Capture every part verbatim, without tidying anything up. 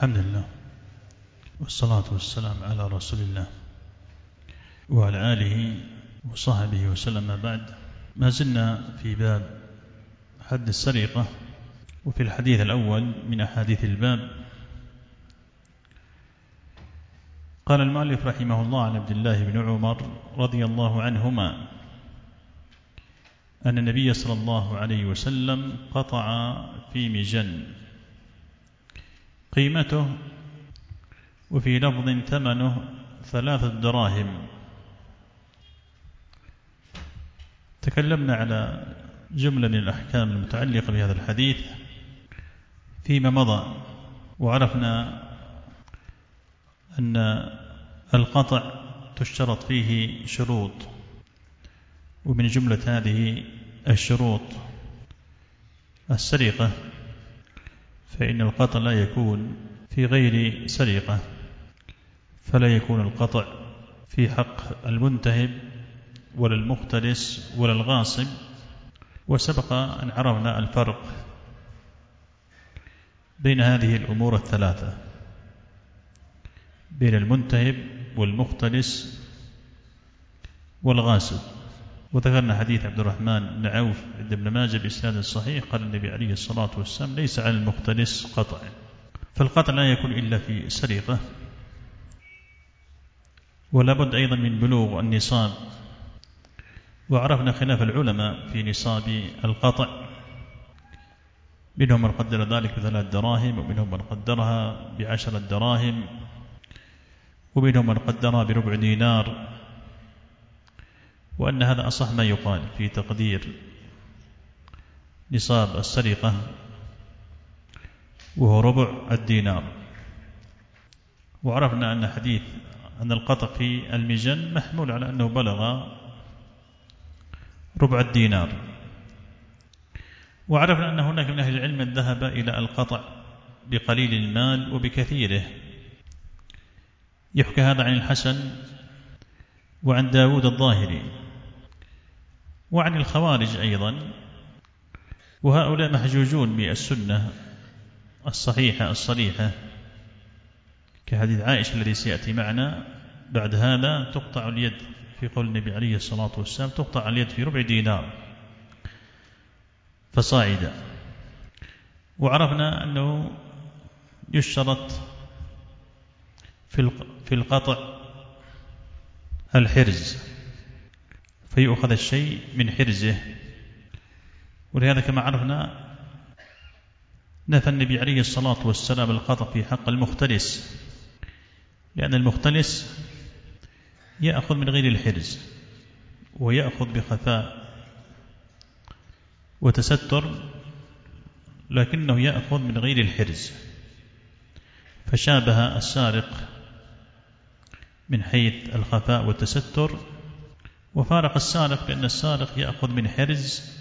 الحمد لله والصلاة والسلام على رسول الله وعلى آله وصحبه وسلم. بعد، ما زلنا في باب حد السرقة، وفي الحديث الأول من أحاديث الباب قال المؤلف رحمه الله عن عبد الله بن عمر رضي الله عنهما أن النبي صلى الله عليه وسلم قطع في مجن قيمته وفي لفظ ثمنه ثلاثة دراهم. تكلمنا على جملة من الأحكام المتعلقة بهذا الحديث فيما مضى، وعرفنا أن القطع تشترط فيه شروط، ومن جملة هذه الشروط السرقة، فإن القطع لا يكون في غير سرقة، فلا يكون القطع في حق المنتهب ولا المختلس ولا الغاصب. وسبق أن عرفنا الفرق بين هذه الأمور الثلاثة، بين المنتهب والمختلس والغاصب. وذكرنا حديث عبد الرحمن بن عوف عند ابن ماجه بإسناد صحيح قال النبي عليه الصلاة والسلام: ليس على المختلس قطع. فالقطع لا يكون إلا في سرقة، ولا بد أيضا من بلوغ النصاب. وعرفنا خلاف العلماء في نصاب القطع، منهم من قدر ذلك بثلاث دراهم، ومنهم من قدرها بعشرة دراهم، ومنهم من قدرها بربع دينار، وأن هذا أصح ما يقال في تقدير نصاب السرقة، وهو ربع الدينار. وعرفنا أن حديث أن القطع في المجن محمول على أنه بلغ ربع الدينار. وعرفنا أن هناك من أهل العلم من ذهب إلى القطع بقليل المال وبكثيره. يحكى هذا عن الحسن وعن داود الظاهري وعن الخوارج أيضا، وهؤلاء محجوجون بالسنة الصحيحة الصريحة، كحديث عائشة الذي سيأتي معنا بعد هذا: تقطع اليد، في قول النبي عليه الصلاة والسلام: تقطع اليد في ربع دينار فصاعدا. وعرفنا أنه يشترط في القطع الحرز، فيؤخذ الشيء من حرزه. ولهذا كما عرفنا نفى النبي عليه الصلاة والسلام القطع في حق المختلس، لأن المختلس يأخذ من غير الحرز، ويأخذ بخفاء وتستر، لكنه يأخذ من غير الحرز، فشابه السارق من حيث الخفاء والتستر، وفارق السارق بأن السارق يأخذ من حرز،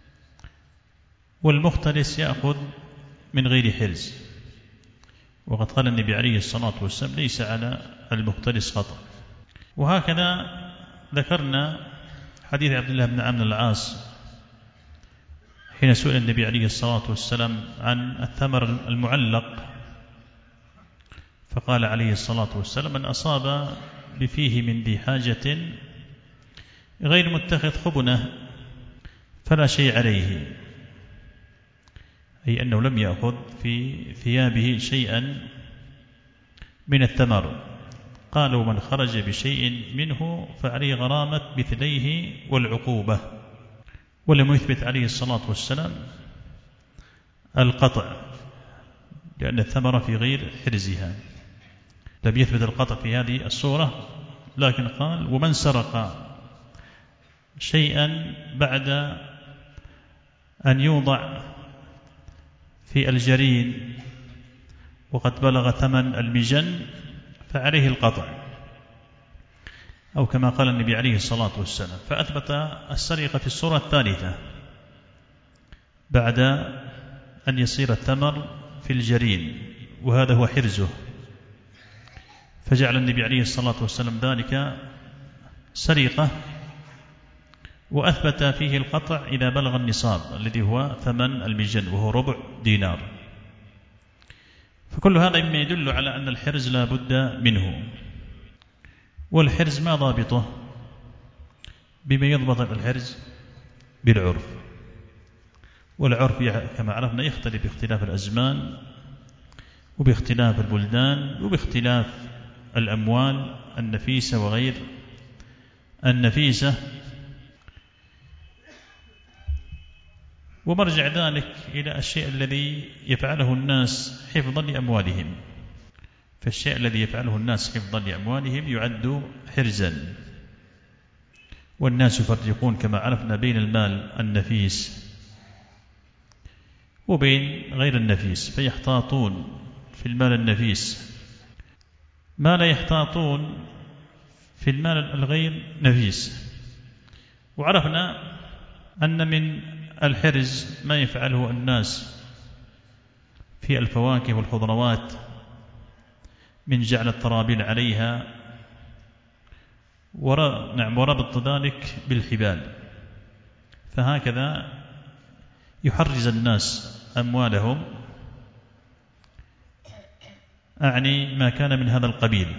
والمختلس يأخذ من غير حرز. وقد قال النبي عليه الصلاة والسلام: ليس على المختلس قطع. وهكذا ذكرنا حديث عبد الله بن عمرو العاص حين سئل النبي عليه الصلاة والسلام عن الثمر المعلق، فقال عليه الصلاة والسلام: من أصاب بفيه من ذي حاجة غير متخذ خبنة فلا شيء عليه، أي أنه لم يأخذ في ثيابه شيئا من الثمر. قال: ومن خرج بشيء منه فعليه غرامة مثليه والعقوبة. ولم يثبت عليه الصلاة والسلام القطع، لأن الثمرة في غير حرزها، لم يثبت القطع في هذه الصورة، لكن قال: ومن سرق شيئا بعد أن يوضع في الجرين وقد بلغ ثمن المجن فعليه القطع، أو كما قال النبي عليه الصلاة والسلام. فأثبت السرقة في الصورة الثالثة بعد أن يصير الثمر في الجرين، وهذا هو حرزه، فجعل النبي عليه الصلاة والسلام ذلك سرقة، وأثبت فيه القطع إذا بلغ النصاب الذي هو ثمن المجن وهو ربع دينار. فكل هذا مما يدل على أن الحرز لا بد منه. والحرز ما ضابطه؟ بما يضبط الحرز بالعرف، والعرف كما عرفنا يختلف باختلاف الأزمان وباختلاف البلدان وباختلاف الأموال النفيسة وغير النفيسة. ومرجع ذلك إلى الشيء الذي يفعله الناس حفظا لأموالهم، فالشيء الذي يفعله الناس حفظا لأموالهم يعد حرزا. والناس يفرقون كما عرفنا بين المال النفيس وبين غير النفيس، فيحتاطون في المال النفيس ما لا يحتاطون في المال الغير نفيس. وعرفنا أن من الحرز ما يفعله الناس في الفواكه والخضروات من جعل الطرابيل عليها وربط ذلك بالحبال، فهكذا يحرز الناس أموالهم، أعني ما كان من هذا القبيل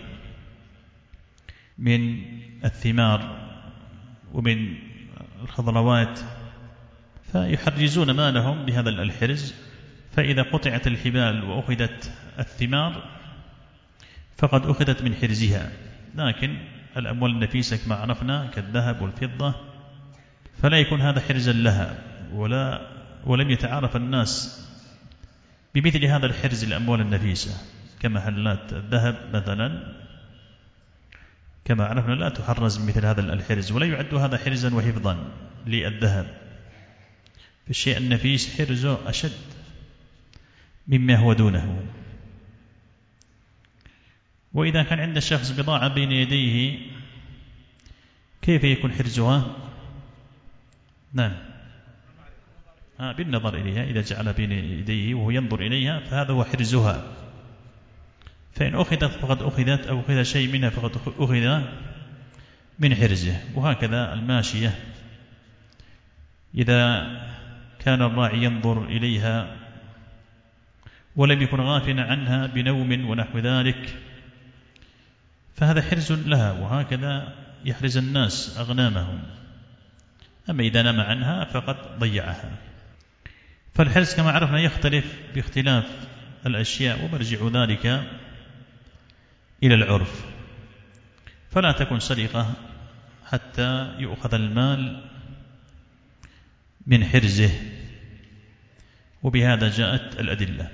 من الثمار ومن الخضروات، فيحرزون مالهم بهذا الحرز. فإذا قطعت الحبال وأخذت الثمار فقد أخذت من حرزها، لكن الأموال النفيسة كما عرفنا كالذهب والفضة فلا يكون هذا حرزا لها، ولا ولم يتعارف الناس بمثل هذا الحرز الأموال النفيسة كمحلات الذهب مثلا كما عرفنا لا تحرز مثل هذا الحرز، ولا يعد هذا حرزا وحفظا للذهب. فالشيء النفيس حرزه أشد مما هو دونه. وإذا كان عند الشخص بضاعة بين يديه كيف يكون حرزها؟ نعم ها بالنظر إليها، إذا جعل بين يديه وهو ينظر إليها فهذا هو حرزها، فإن أخذت فقد أخذت أو أخذ شيء منها فقد أخذ من حرزه. وهكذا الماشية إذا كان الراعي ينظر إليها ولم يكن غافلا عنها بنوم ونحو ذلك فهذا حرز لها، وهكذا يحرز الناس أغنامهم. أما إذا نام عنها فقد ضيعها. فالحرز كما عرفنا يختلف باختلاف الأشياء، ومرجع ذلك إلى العرف. فلا تكن سرقة حتى يؤخذ المال من حرزه، وبهذا جاءت الأدلة.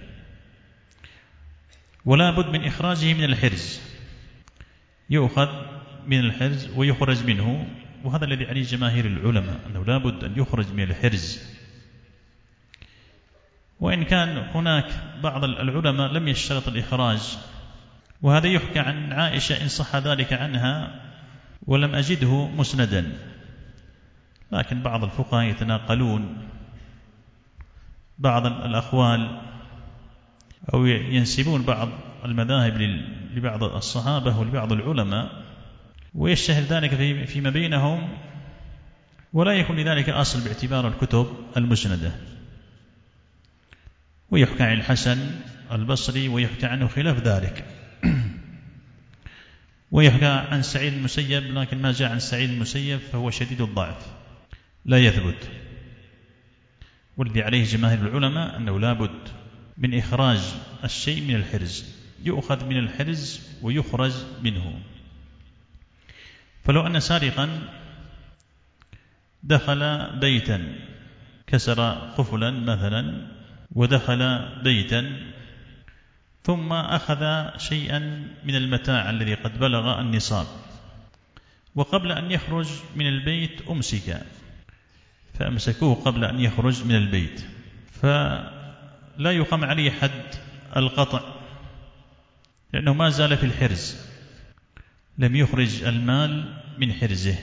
ولا بد من إخراجه من الحرز، يؤخذ من الحرز ويخرج منه، وهذا الذي عليه جماهير العلماء أنه لا بد أن يخرج من الحرز. وإن كان هناك بعض العلماء لم يشترط الإخراج، وهذا يحكى عن عائشة إن صح ذلك عنها ولم أجده مسندا، لكن بعض الفقهاء يتناقلون بعض الأقوال أو ينسبون بعض المذاهب لبعض الصحابة ولبعض العلماء ويشتهر ذلك فيما بينهم، ولا يكون لذلك أصل باعتبار الكتب المسندة. ويحكى عن الحسن البصري ويحكى عنه خلاف ذلك، ويحكى عن سعيد المسيب، لكن ما جاء عن سعيد المسيب فهو شديد الضعف لا يثبت. والذي عليه جماهير العلماء أنه لا بد من إخراج الشيء من الحرز، يؤخذ من الحرز ويخرج منه. فلو أن سارقا دخل بيتا كسر قفلا مثلا ودخل بيتا ثم أخذ شيئا من المتاع الذي قد بلغ النصاب، وقبل أن يخرج من البيت أمسك فأمسكوه قبل أن يخرج من البيت، فلا يقام عليه حد القطع لأنه ما زال في الحرز، لم يخرج المال من حرزه،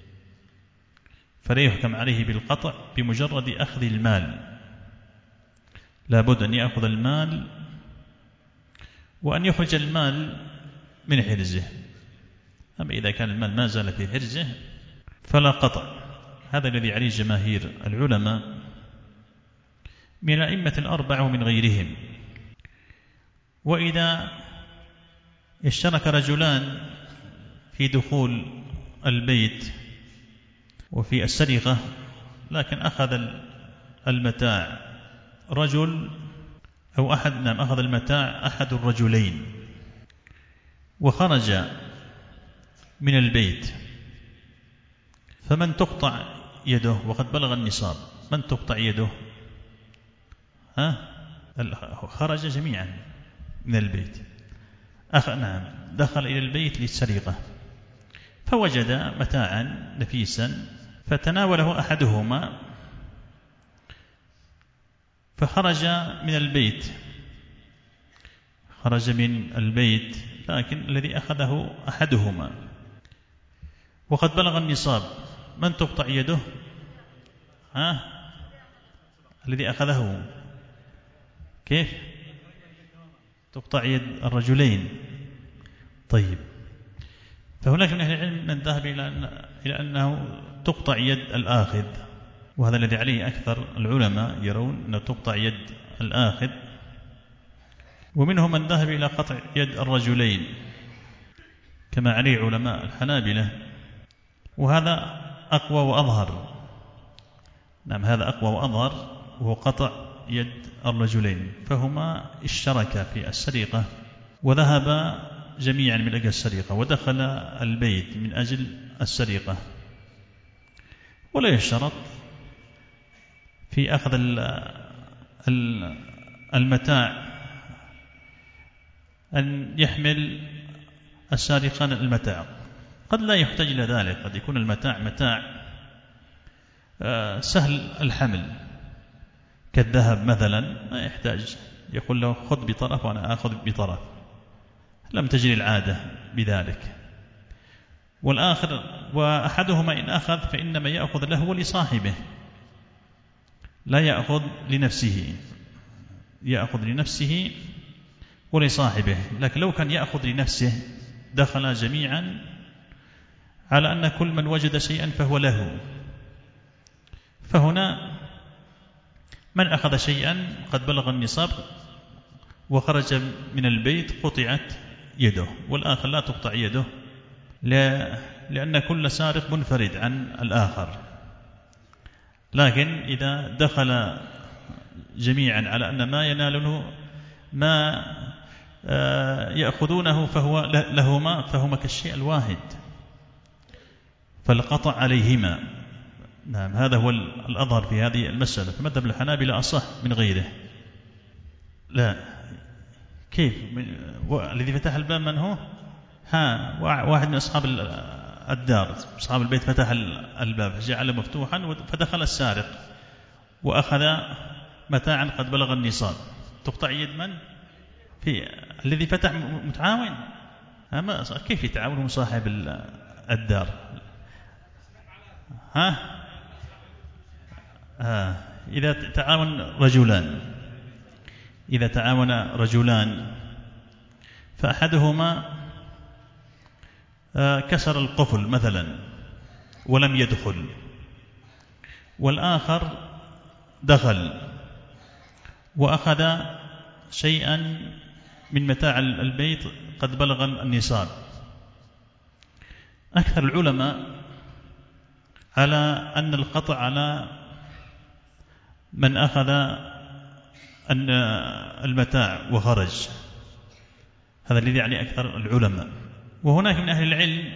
فلا يحكم عليه بالقطع بمجرد أخذ المال، لا بد أن يأخذ المال وأن يخرج المال من حرزه. أما إذا كان المال ما زال في حرزه فلا قطع. هذا الذي عليه جماهير العلماء من الأئمة الأربعة ومن غيرهم. وإذا اشترك رجلان في دخول البيت وفي السرقة، لكن أخذ المتاع رجل أو أحد نعم أخذ المتاع أحد الرجلين وخرج من البيت، فمن تقطع يده وقد بلغ النصاب؟ من تقطع يده؟ ها؟ خرج جميعا من البيت، أخ نعم دخل إلى البيت للسرقة فوجد متاعا نفيسا فتناوله أحدهما فخرج من البيت خرج من البيت لكن الذي أخذه أحدهما وقد بلغ النصاب، من تقطع يده؟ ها؟ الذي أخذه. كيف؟ تقطع يد الرجلين. طيب، فهناك من أهل العلم من ذهب إلى أنه تقطع يد الآخذ، وهذا الذي عليه أكثر العلماء، يرون أنه تقطع يد الآخذ. ومنهم من ذهب إلى قطع يد الرجلين كما عليه علماء الحنابلة، وهذا أقوى وأظهر. نعم هذا أقوى وأظهر، وهو قطع يد الرجلين، فهما اشتركا في السرقة وذهبا جميعا من أجل السرقة ودخل البيت من أجل السرقة، ولا يشترط في أخذ المتاع أن يحمل السارقان المتاع، قد لا يحتاج إلى ذلك، قد يكون المتاع متاع سهل الحمل كالذهب مثلا، ما يحتاج يقول له خذ بطرف وأنا أخذ بطرف، لم تجري العادة بذلك. والآخر وأحدهما إن أخذ فإنما يأخذ له ولصاحبه، لا يأخذ لنفسه، يأخذ لنفسه ولصاحبه. لكن لو كان يأخذ لنفسه دخل جميعا على أن كل من وجد شيئا فهو له. فهنا من أخذ شيئا قد بلغ النصاب وخرج من البيت قطعت يده، والآخر لا تقطع يده، لأن كل سارق منفرد عن الآخر. لكن إذا دخل جميعا على أن ما يناله ما يأخذونه فهو لهما، فهما كالشيء الواحد، فالقطع عليهما. نعم هذا هو الأظهر في هذه المسألة، فمذهب الحنابلة أصح من غيره. لا كيف؟ الذي فتح الباب من هو؟ ها واحد من أصحاب الدار، أصحاب البيت، فتح الباب جعله مفتوحا فدخل السارق وأخذ متاعا قد بلغ النصاب، تقطع يد من؟ في الذي فتح متعاون. ما كيف يتعاون صاحب الدار؟ ها؟ ها إذا تعاون رجلان إذا تعاون رجلان فأحدهما كسر القفل مثلا ولم يدخل، والآخر دخل وأخذ شيئا من متاع البيت قد بلغ النصاب، أكثر العلماء على أن القطع على من أخذ أن المتاع وخرج، هذا الذي يعني أكثر العلماء. وهناك من أهل العلم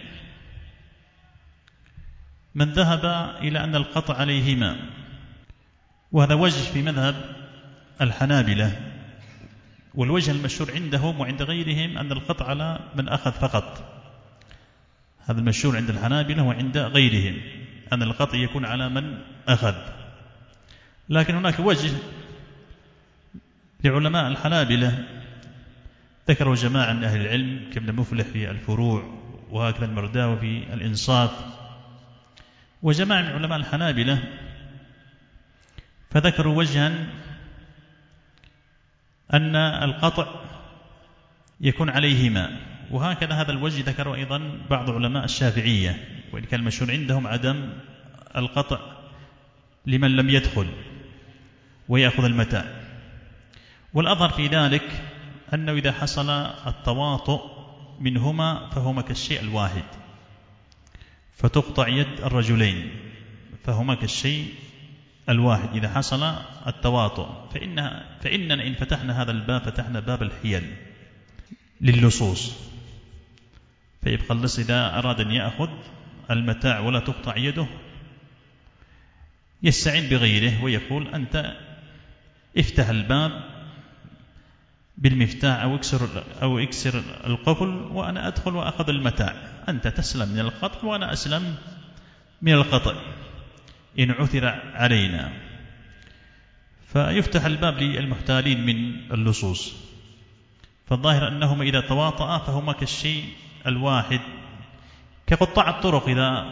من ذهب إلى أن القطع عليهما، وهذا وجه في مذهب الحنابلة، والوجه المشهور عندهم وعند غيرهم أن القطع على من أخذ فقط، هذا المشهور عند الحنابلة وعند غيرهم أن القطع يكون على من أخذ. لكن هناك وجه لعلماء الحنابلة ذكروا جماعة من أهل العلم كابن مفلح في الفروع، وهكذا المرداوي في الإنصاف، وجماعة من علماء الحنابلة، فذكروا وجها أن القطع يكون عليهما، وهكذا هذا الوجه ذكروا أيضا بعض علماء الشافعية، وإن كان المشهور عندهم عدم القطع لمن لم يدخل ويأخذ المتاع. والأظهر في ذلك أنه إذا حصل التواطؤ منهما فهما كالشيء الواحد، فتقطع يد الرجلين، فهما كالشيء الواحد إذا حصل التواطؤ. فإن فإننا إن فتحنا هذا الباب فتحنا باب الحيل للصوص. فيبقى اللص إذا أراد أن يأخذ المتاع ولا تقطع يده يستعين بغيره ويقول أنت افتح الباب بالمفتاح أو اكسر, أو اكسر القفل وأنا أدخل وأخذ المتاع، أنت تسلم من القطع وأنا أسلم من القطع إن عثر علينا. فيفتح الباب للمحتالين من اللصوص. فالظاهر أنهما إذا تواطأ فهما كالشيء الواحد، كقطاع الطرق إذا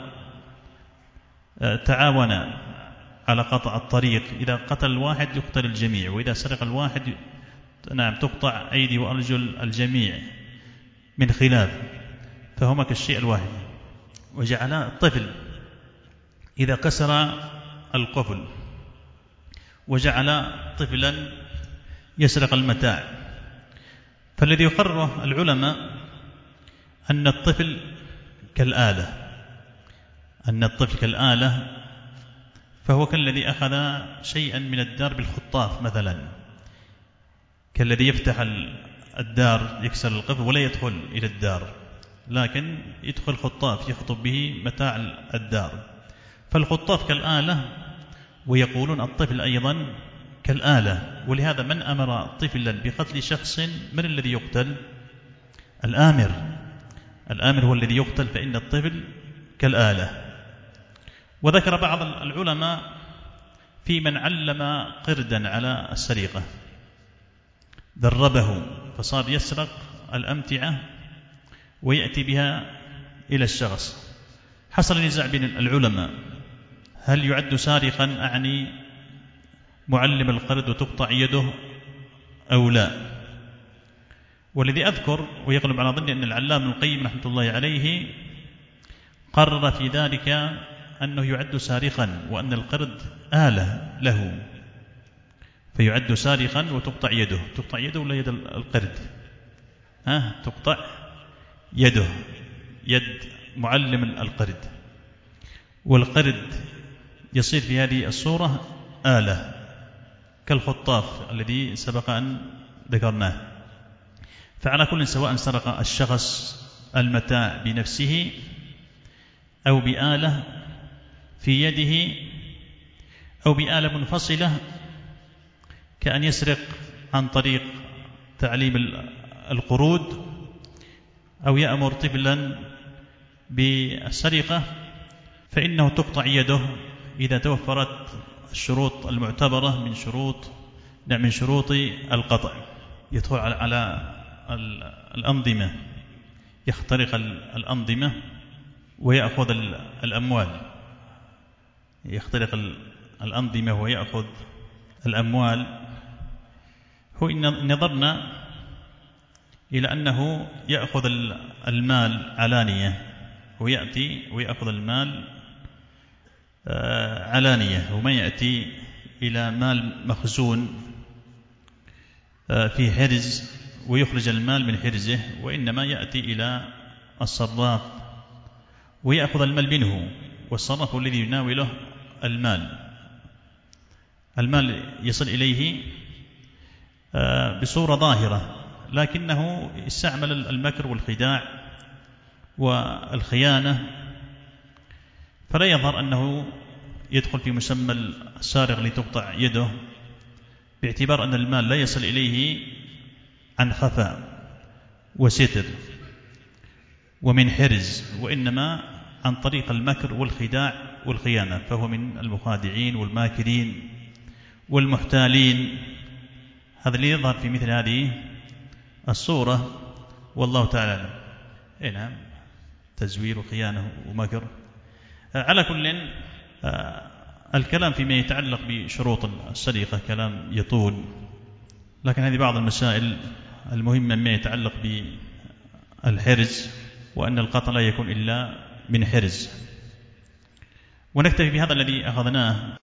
تعاونا على قطع الطريق، إذا قتل الواحد يقتل الجميع، وإذا سرق الواحد نعم تقطع أيدي وأرجل الجميع من خلاف، فهما كالشيء الواحد. وجعل الطفل إذا كسر القفل وجعل طفلا يسرق المتاع، فالذي يقرره العلماء أن الطفل كالآلة، أن الطفل كالآلة، فهو كالذي أخذ شيئا من الدار بالخطاف مثلا، كالذي يفتح الدار يكسر القفل ولا يدخل إلى الدار، لكن يدخل خطاف يخطب به متاع الدار. فالخطاف كالآلة، ويقولون الطفل أيضا كالآلة. ولهذا من أمر طفلا بقتل شخص من الذي يقتل؟ الآمر، الآمر هو الذي يقتل، فإن الطفل كالآلة. وذكر بعض العلماء في من علم قردا على السرقة، دربه فصار يسرق الأمتعة ويأتي بها إلى الشخص. حصل نزاع بين العلماء، هل يعد سارقا أعني معلم القرد وتقطع يده أو لا؟ والذي أذكر ويغلب على ظني أن العلامة ابن القيم رحمة الله عليه قرر في ذلك أنه يعد سارقا، وأن القرد آلة له، فيعد سارقا وتقطع يده. تقطع يده ولا يد القرد؟ ها تقطع يده، يد معلم القرد. والقرد يصير في هذه الصورة آلة كالخطاف الذي سبق أن ذكرناه. فعلى كل سواء سرق الشخص المتاع بنفسه أو بآلة في يده أو بآلة منفصلة، كأن يسرق عن طريق تعليم القرود أو يأمر طفلا بالسرقة، فإنه تقطع يده إذا توفرت الشروط المعتبرة من شروط من شروط القطع. يدخل على الأنظمة، يخترق الأنظمة ويأخذ الأموال، يخترق الأنظمة ويأخذ الأموال. هو إن نظرنا إلى أنه يأخذ المال علانية، ويأتي ويأخذ المال علانية، وما يأتي إلى مال مخزون في حرز ويخرج المال من حرزه، وإنما يأتي إلى الصراف ويأخذ المال منه، والصراف هو الذي يناوله المال. المال يصل إليه بصورة ظاهرة، لكنه استعمل المكر والخداع والخيانة، فلا يظهر أنه يدخل في مسمى السارق لتقطع يده، باعتبار أن المال لا يصل إليه عن خفاء وستر ومن حرز، وإنما عن طريق المكر والخداع والخيانة، فهو من المخادعين والماكرين والمحتالين. هذا اللي يظهر في مثل هذه الصورة، والله تعالى أعلم. نعم، تزوير وخيانة ومكر. على كل الكلام فيما يتعلق بشروط السرقة كلام يطول، لكن هذه بعض المسائل المهمة مما يتعلق بالحرز، وأن القطع لا يكون إلا من حرز. ونكتفي بهذا الذي أخذناه.